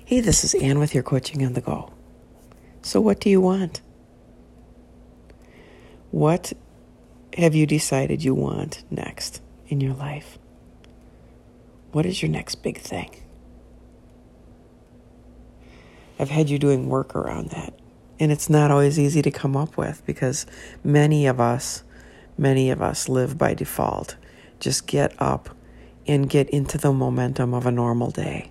Hey, this is Ann with your Coaching on the Go. So what do you want? What have you decided you want next in your life? What is your next big thing? I've had you doing work around that, and it's not always easy to come up with because many of us live by default. Just get up and get into the momentum of a normal day.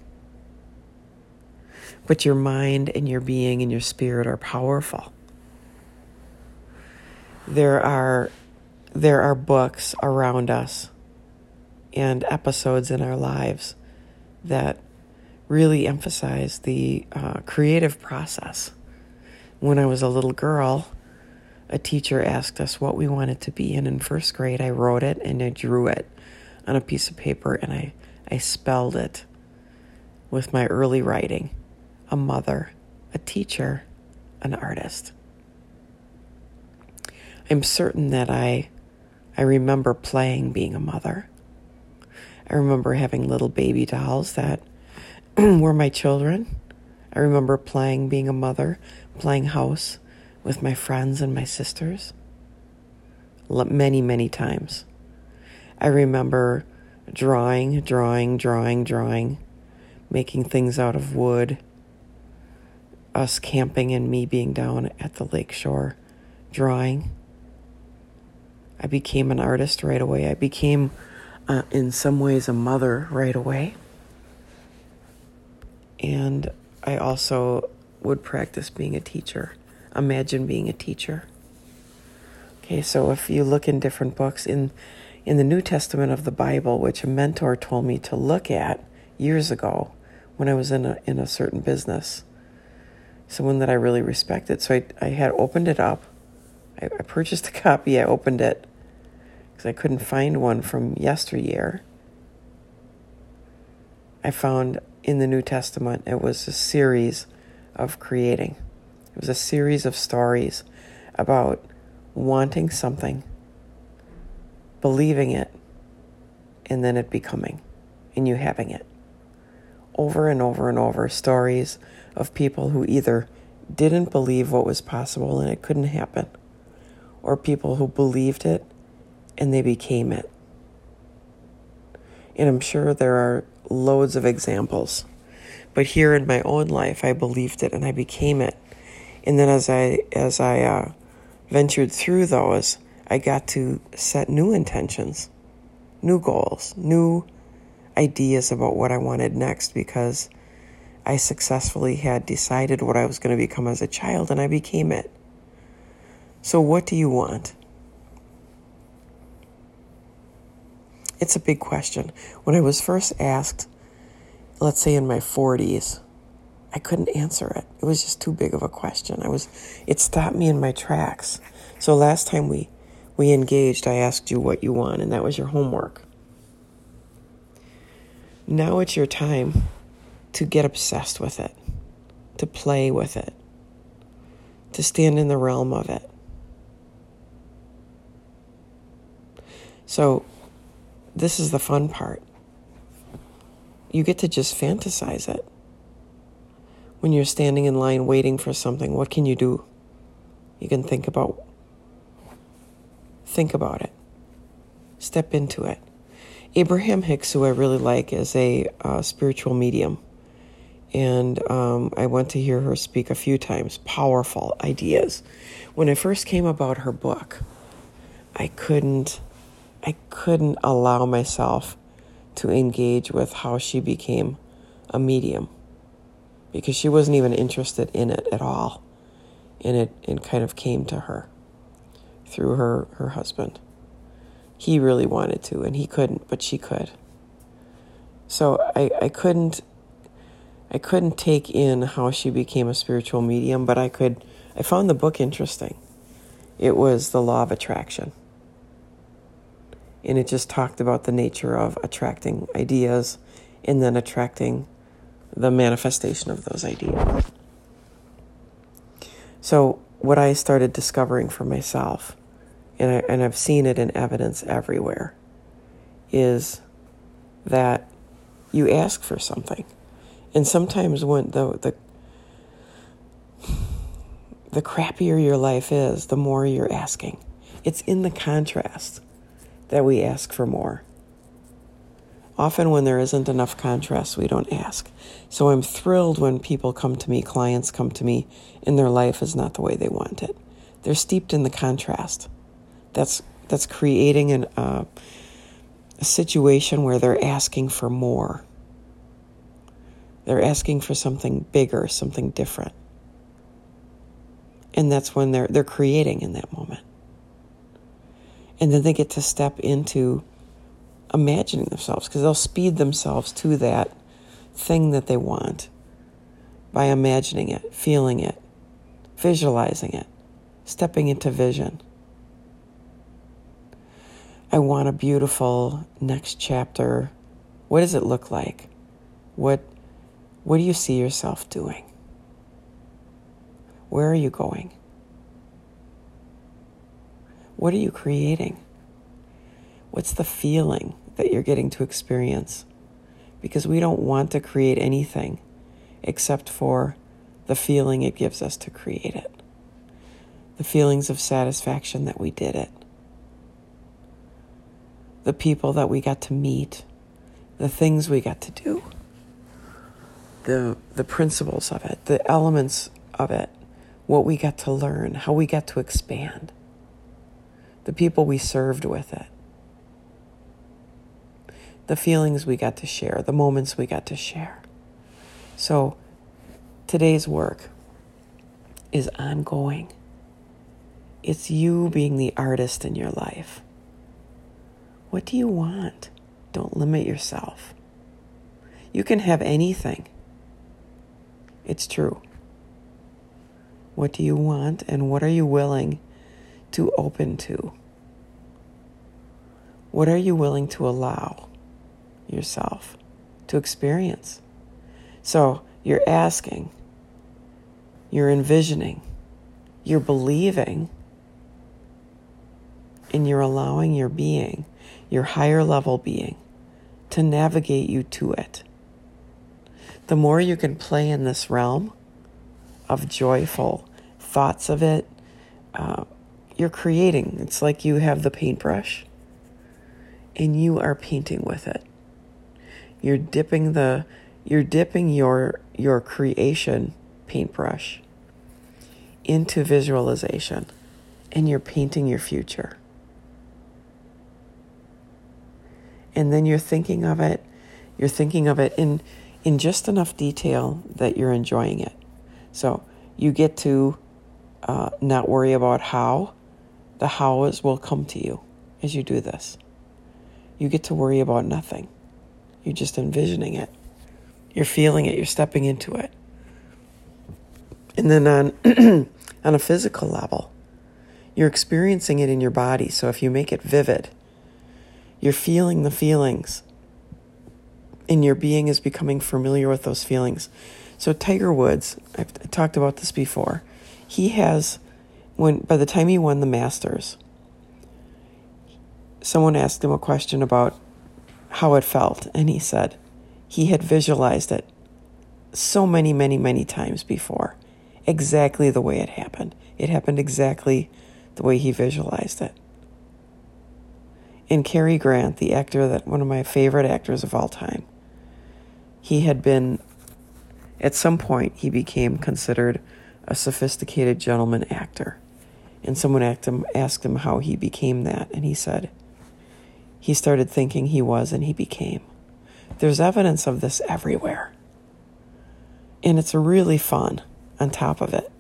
But your mind and your being and your spirit are powerful. There are books around us and episodes in our lives that really emphasize the creative process. When I was a little girl, a teacher asked us what we wanted to be, and in first grade I wrote it and I drew it on a piece of paper, and I spelled it with my early writing. A mother, a teacher, an artist. I'm certain that I remember playing being a mother. I remember having little baby dolls that were my children. I remember playing being a mother, playing house with my friends and my sisters many, many times. I remember drawing, making things out of wood, us camping and me being down at the lake shore drawing. I became an artist right away. I became, in some ways, a mother right away. And I also would practice being a teacher. Imagine being a teacher. Okay, so if you look in different books, in the New Testament of the Bible, which a mentor told me to look at years ago when I was in a certain business, someone that I really respected. So I had opened it up. I purchased a copy. I opened it because I couldn't find one from yesteryear. I found in the New Testament, it was a series of creating. It was a series of stories about wanting something, believing it, and then it becoming, and you having it. Over and over and over, stories of people who either didn't believe what was possible and it couldn't happen, or people who believed it and they became it. And I'm sure there are loads of examples. But here in my own life, I believed it and I became it. And then as I ventured through those, I got to set new intentions, new goals, new ideas about what I wanted next, because I successfully had decided what I was going to become as a child, and I became it. So what do you want? It's a big question. When I was first asked, let's say in my 40s, I couldn't answer it. It was just too big of a question. It stopped me in my tracks. So last time we engaged, I asked you what you want, and that was your homework. Now it's your time to get obsessed with it, to play with it, to stand in the realm of it. So this is the fun part. You get to just fantasize it. When you're standing in line waiting for something, what can you do? You can think about it. Step into it. Abraham Hicks, who I really like, is a spiritual medium. And I went to hear her speak a few times. Powerful ideas. When I first came about her book, I couldn't allow myself to engage with how she became a medium, because she wasn't even interested in it at all. And it kind of came to her through her husband. He really wanted to, and he couldn't, but she could. So I couldn't take in how she became a spiritual medium, but I found the book interesting. It was The Law of Attraction. And it just talked about the nature of attracting ideas and then attracting the manifestation of those ideas. So what I started discovering for myself, and I've seen it in evidence everywhere, is that you ask for something. And sometimes when the crappier your life is, the more you're asking. It's in the contrast that we ask for more. Often when there isn't enough contrast, we don't ask. So I'm thrilled when people come to me, clients come to me, and their life is not the way they want it. They're steeped in the contrast. That's creating a situation where they're asking for more. They're asking for something bigger, something different. And that's when they're creating in that moment. And then they get to step into imagining themselves, because they'll speed themselves to that thing that they want by imagining it, feeling it, visualizing it, stepping into vision. I want a beautiful next chapter. What does it look like? What do you see yourself doing? Where are you going? What are you creating? What's the feeling that you're getting to experience? Because we don't want to create anything except for the feeling it gives us to create it. The feelings of satisfaction that we did it. The people that we got to meet. The things we got to do. The principles of it. The elements of it. What we got to learn. How we got to expand. The people we served with it. The feelings we got to share, the moments we got to share. So today's work is ongoing. It's you being the artist in your life. What do you want? Don't limit yourself. You can have anything. It's true. What do you want, and what are you willing to open to? What are you willing to allow yourself to experience? So you're asking, you're envisioning, you're believing, and you're allowing your being, your higher level being, to navigate you to it. The more you can play in this realm of joyful thoughts of it, you're creating. It's like you have the paintbrush and you are painting with it. You're dipping your creation paintbrush into visualization, and you're painting your future. And then you're thinking of it in just enough detail that you're enjoying it. So you get to not worry about how. The hows will come to you as you do this. You get to worry about nothing. You're just envisioning it. You're feeling it. You're stepping into it. And then on a physical level, you're experiencing it in your body. So if you make it vivid, you're feeling the feelings, and your being is becoming familiar with those feelings. So Tiger Woods, I've talked about this before. He has, by the time he won the Masters, someone asked him a question about how it felt, and he said he had visualized it so many, many, many times before, exactly the way it happened. It happened exactly the way he visualized it. And Cary Grant, the actor, one of my favorite actors of all time, he had been, at some point, he became considered a sophisticated gentleman actor. And someone asked him how he became that, and he said he started thinking he was, and he became. There's evidence of this everywhere. And it's really fun on top of it.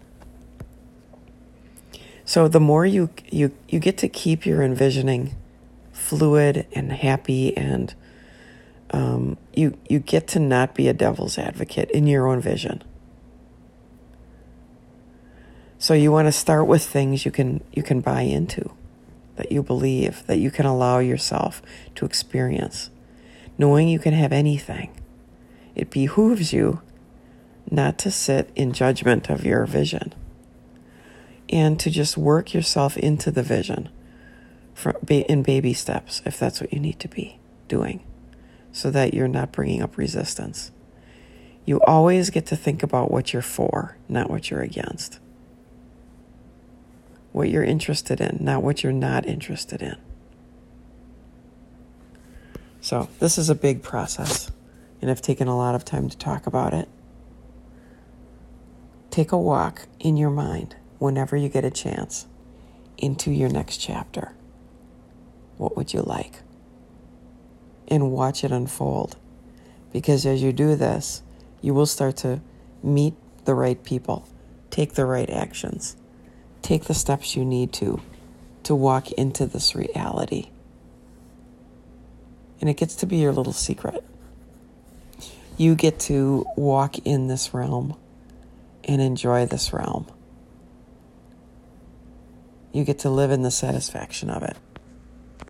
So the more you get to keep your envisioning fluid and happy, and you get to not be a devil's advocate in your own vision. So you want to start with things you can buy into, that you believe, that you can allow yourself to experience, knowing you can have anything. It behooves you not to sit in judgment of your vision, and to just work yourself into the vision in baby steps, if that's what you need to be doing, so that you're not bringing up resistance. You always get to think about what you're for, not what you're against. What you're interested in, not what you're not interested in. So this is a big process, and I've taken a lot of time to talk about it. Take a walk in your mind whenever you get a chance into your next chapter. What would you like? And watch it unfold. Because as you do this, you will start to meet the right people, take the right actions, take the steps you need to walk into this reality. And it gets to be your little secret. You get to walk in this realm and enjoy this realm. You get to live in the satisfaction of it.